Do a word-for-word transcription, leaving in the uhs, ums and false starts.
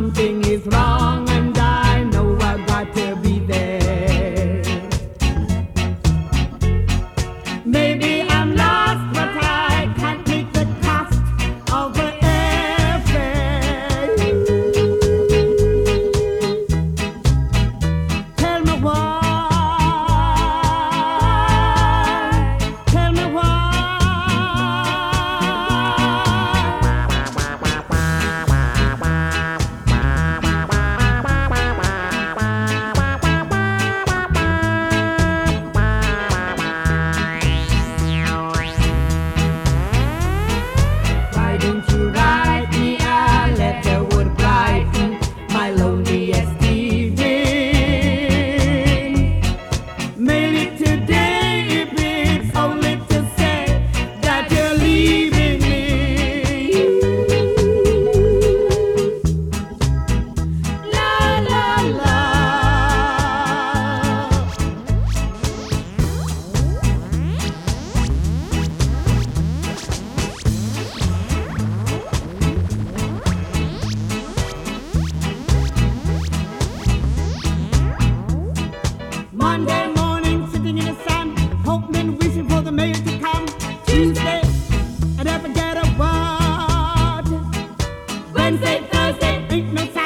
something is wrong and I know I've got to be there. Maybe I'm lost, but I can't take the cost of the airfare. Tell me why. Tell me why. Why don't you write me a letter would brighten my loneliest evening? Mail it today if it's only to say that you're leaving me. La la la. Monday morning, sitting in the sun, hoping, wishing for the mail to come. Tuesday, I never get a word. Wednesday, Thursday, ain't no sign.